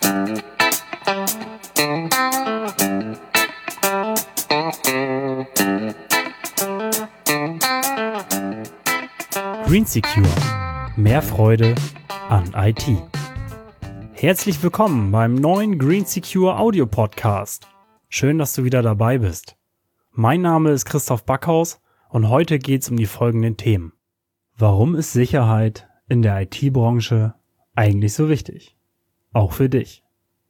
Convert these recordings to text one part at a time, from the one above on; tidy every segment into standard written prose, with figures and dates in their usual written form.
Green Secure. Mehr Freude an IT. Herzlich willkommen beim neuen Green Secure Audio Podcast. Schön, dass du wieder dabei bist. Mein Name ist Christoph Backhaus und heute geht es um die folgenden Themen. Warum ist Sicherheit in der IT-Branche eigentlich so wichtig? Auch für dich.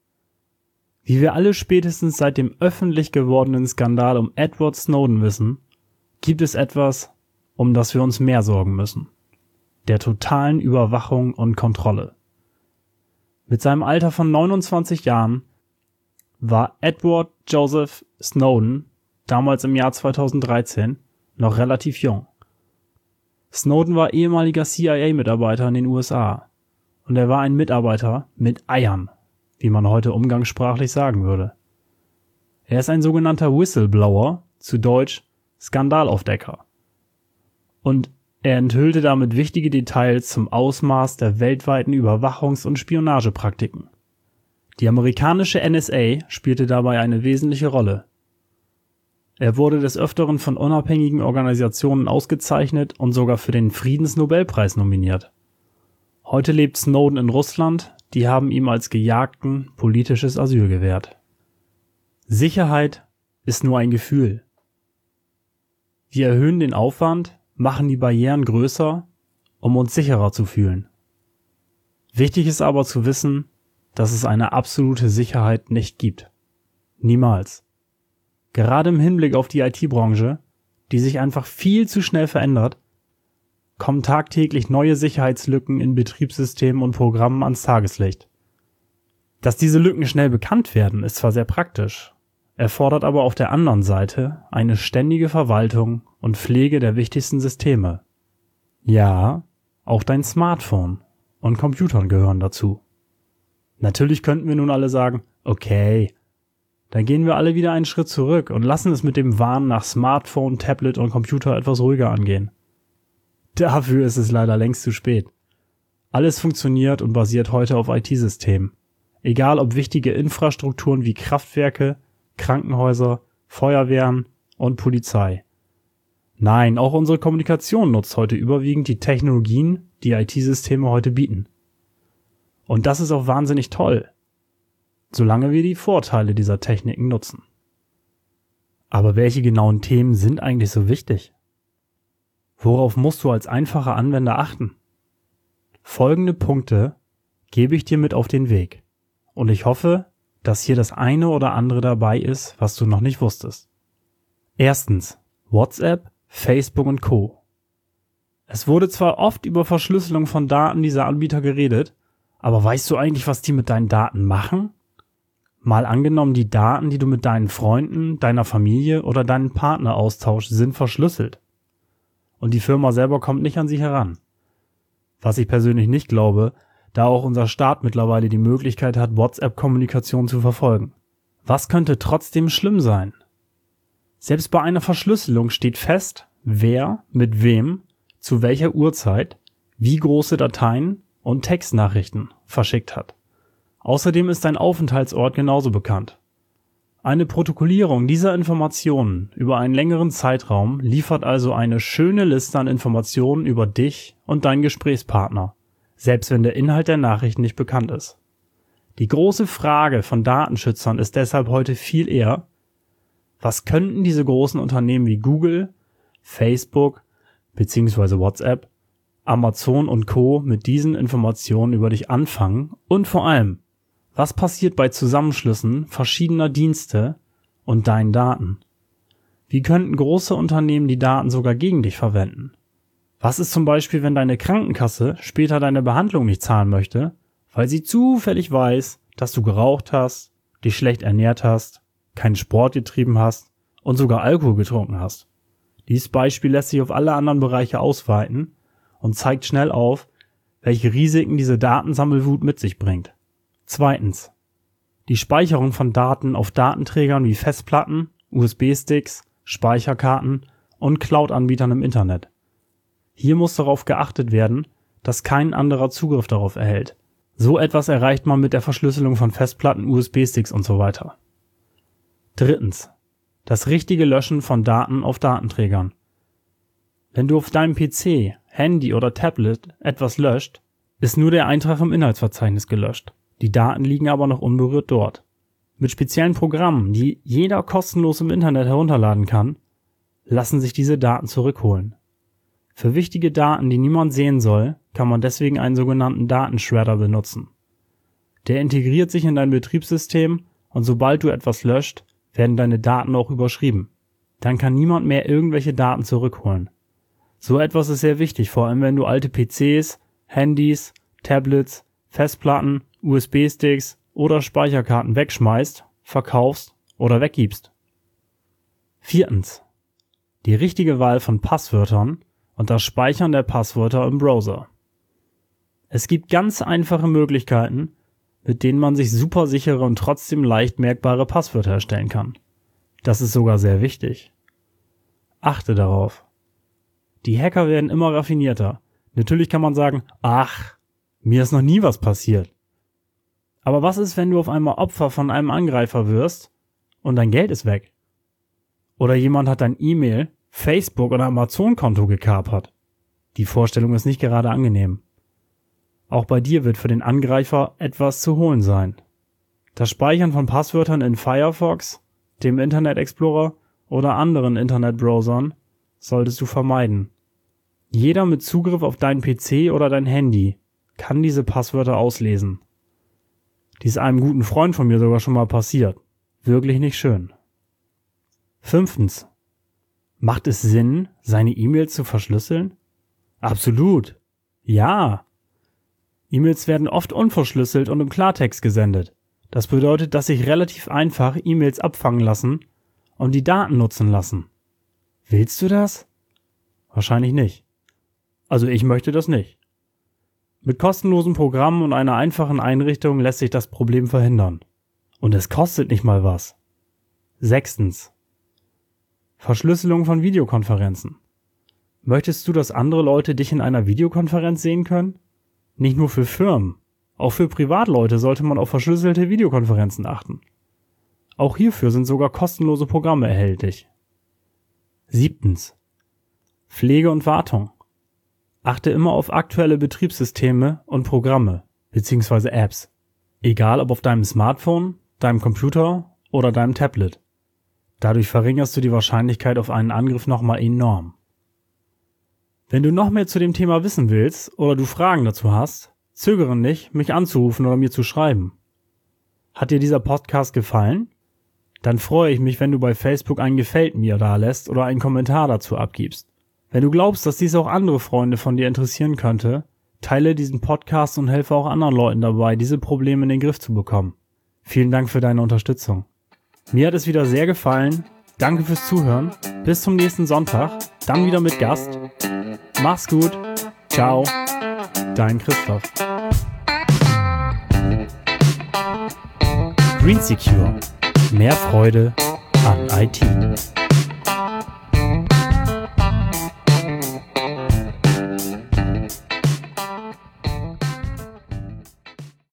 Wie wir alle spätestens seit dem öffentlich gewordenen Skandal um Edward Snowden wissen, gibt es etwas, um das wir uns mehr sorgen müssen. Der totalen Überwachung und Kontrolle. Mit seinem Alter von 29 Jahren war Edward Joseph Snowden damals im Jahr 2013 noch relativ jung. Snowden war ehemaliger CIA-Mitarbeiter in den USA und er war ein Mitarbeiter mit Eiern, wie man heute umgangssprachlich sagen würde. Er ist ein sogenannter Whistleblower, zu Deutsch Skandalaufdecker. Und er enthüllte damit wichtige Details zum Ausmaß der weltweiten Überwachungs- und Spionagepraktiken. Die amerikanische NSA spielte dabei eine wesentliche Rolle. Er wurde des Öfteren von unabhängigen Organisationen ausgezeichnet und sogar für den Friedensnobelpreis nominiert. Heute lebt Snowden in Russland, die haben ihm als Gejagten politisches Asyl gewährt. Sicherheit ist nur ein Gefühl. Wir erhöhen den Aufwand, machen die Barrieren größer, um uns sicherer zu fühlen. Wichtig ist aber zu wissen, dass es eine absolute Sicherheit nicht gibt. Niemals. Gerade im Hinblick auf die IT-Branche, die sich einfach viel zu schnell verändert, kommen tagtäglich neue Sicherheitslücken in Betriebssystemen und Programmen ans Tageslicht. Dass diese Lücken schnell bekannt werden, ist zwar sehr praktisch, erfordert aber auf der anderen Seite eine ständige Verwaltung und Pflege der wichtigsten Systeme. Ja, auch dein Smartphone und Computern gehören dazu. Natürlich könnten wir nun alle sagen, okay, dann gehen wir alle wieder einen Schritt zurück und lassen es mit dem Wahn nach Smartphone, Tablet und Computer etwas ruhiger angehen. Dafür ist es leider längst zu spät. Alles funktioniert und basiert heute auf IT-Systemen. Egal ob wichtige Infrastrukturen wie Kraftwerke, Krankenhäuser, Feuerwehren und Polizei. Nein, auch unsere Kommunikation nutzt heute überwiegend die Technologien, die IT-Systeme heute bieten. Und das ist auch wahnsinnig toll, solange wir die Vorteile dieser Techniken nutzen. Aber welche genauen Themen sind eigentlich so wichtig? Worauf musst du als einfacher Anwender achten? Folgende Punkte gebe ich dir mit auf den Weg. Und ich hoffe, dass hier das eine oder andere dabei ist, was du noch nicht wusstest. Erstens, WhatsApp, Facebook und Co. Es wurde zwar oft über Verschlüsselung von Daten dieser Anbieter geredet, aber weißt du eigentlich, was die mit deinen Daten machen? Mal angenommen, die Daten, die du mit deinen Freunden, deiner Familie oder deinem Partner austauschst, sind verschlüsselt. Und die Firma selber kommt nicht an sie heran. Was ich persönlich nicht glaube, da auch unser Staat mittlerweile die Möglichkeit hat, WhatsApp-Kommunikation zu verfolgen. Was könnte trotzdem schlimm sein? Selbst bei einer Verschlüsselung steht fest, wer mit wem, zu welcher Uhrzeit, wie große Dateien und Textnachrichten verschickt hat. Außerdem ist dein Aufenthaltsort genauso bekannt. Eine Protokollierung dieser Informationen über einen längeren Zeitraum liefert also eine schöne Liste an Informationen über dich und deinen Gesprächspartner, selbst wenn der Inhalt der Nachricht nicht bekannt ist. Die große Frage von Datenschützern ist deshalb heute viel eher, was könnten diese großen Unternehmen wie Google, Facebook bzw. WhatsApp, Amazon und Co. mit diesen Informationen über dich anfangen und vor allem, was passiert bei Zusammenschlüssen verschiedener Dienste und deinen Daten? Wie könnten große Unternehmen die Daten sogar gegen dich verwenden? Was ist zum Beispiel, wenn deine Krankenkasse später deine Behandlung nicht zahlen möchte, weil sie zufällig weiß, dass du geraucht hast, dich schlecht ernährt hast, keinen Sport getrieben hast und sogar Alkohol getrunken hast? Dieses Beispiel lässt sich auf alle anderen Bereiche ausweiten und zeigt schnell auf, welche Risiken diese Datensammelwut mit sich bringt. Zweitens. Die Speicherung von Daten auf Datenträgern wie Festplatten, USB-Sticks, Speicherkarten und Cloud-Anbietern im Internet. Hier muss darauf geachtet werden, dass kein anderer Zugriff darauf erhält. So etwas erreicht man mit der Verschlüsselung von Festplatten, USB-Sticks und so weiter. 3. Das richtige Löschen von Daten auf Datenträgern. Wenn du auf deinem PC, Handy oder Tablet etwas löscht, ist nur der Eintrag im Inhaltsverzeichnis gelöscht. Die Daten liegen aber noch unberührt dort. Mit speziellen Programmen, die jeder kostenlos im Internet herunterladen kann, lassen sich diese Daten zurückholen. Für wichtige Daten, die niemand sehen soll, kann man deswegen einen sogenannten Datenshredder benutzen. Der integriert sich in dein Betriebssystem und sobald du etwas löscht, werden deine Daten auch überschrieben. Dann kann niemand mehr irgendwelche Daten zurückholen. So etwas ist sehr wichtig, vor allem wenn du alte PCs, Handys, Tablets, Festplatten, USB-Sticks oder Speicherkarten wegschmeißt, verkaufst oder weggibst. 4. Die richtige Wahl von Passwörtern und das Speichern der Passwörter im Browser. Es gibt ganz einfache Möglichkeiten, mit denen man sich super sichere und trotzdem leicht merkbare Passwörter erstellen kann. Das ist sogar sehr wichtig. Achte darauf. Die Hacker werden immer raffinierter. Natürlich kann man sagen, ach, mir ist noch nie was passiert. Aber was ist, wenn du auf einmal Opfer von einem Angreifer wirst und dein Geld ist weg? Oder jemand hat dein E-Mail, Facebook oder Amazon-Konto gekapert? Die Vorstellung ist nicht gerade angenehm. Auch bei dir wird für den Angreifer etwas zu holen sein. Das Speichern von Passwörtern in Firefox, dem Internet Explorer oder anderen Internetbrowsern solltest du vermeiden. Jeder mit Zugriff auf deinen PC oder dein Handy kann diese Passwörter auslesen. Dies ist einem guten Freund von mir sogar schon mal passiert. Wirklich nicht schön. 5. Macht es Sinn, seine E-Mails zu verschlüsseln? Absolut. Ja. E-Mails werden oft unverschlüsselt und im Klartext gesendet. Das bedeutet, dass sich relativ einfach E-Mails abfangen lassen und die Daten nutzen lassen. Willst du das? Wahrscheinlich nicht. Also ich möchte das nicht. Mit kostenlosen Programmen und einer einfachen Einrichtung lässt sich das Problem verhindern. Und es kostet nicht mal was. 6. Verschlüsselung von Videokonferenzen. Möchtest du, dass andere Leute dich in einer Videokonferenz sehen können? Nicht nur für Firmen. Auch für Privatleute sollte man auf verschlüsselte Videokonferenzen achten. Auch hierfür sind sogar kostenlose Programme erhältlich. 7. Pflege und Wartung. Achte immer auf aktuelle Betriebssysteme und Programme bzw. Apps. Egal ob auf deinem Smartphone, deinem Computer oder deinem Tablet. Dadurch verringerst du die Wahrscheinlichkeit auf einen Angriff nochmal enorm. Wenn du noch mehr zu dem Thema wissen willst oder du Fragen dazu hast, zögere nicht, mich anzurufen oder mir zu schreiben. Hat dir dieser Podcast gefallen? Dann freue ich mich, wenn du bei Facebook ein Gefällt mir dalässt oder einen Kommentar dazu abgibst. Wenn du glaubst, dass dies auch andere Freunde von dir interessieren könnte, teile diesen Podcast und helfe auch anderen Leuten dabei, diese Probleme in den Griff zu bekommen. Vielen Dank für deine Unterstützung. Mir hat es wieder sehr gefallen. Danke fürs Zuhören. Bis zum nächsten Sonntag. Dann wieder mit Gast. Mach's gut. Ciao. Dein Christoph. Green Secure. Mehr Freude an IT.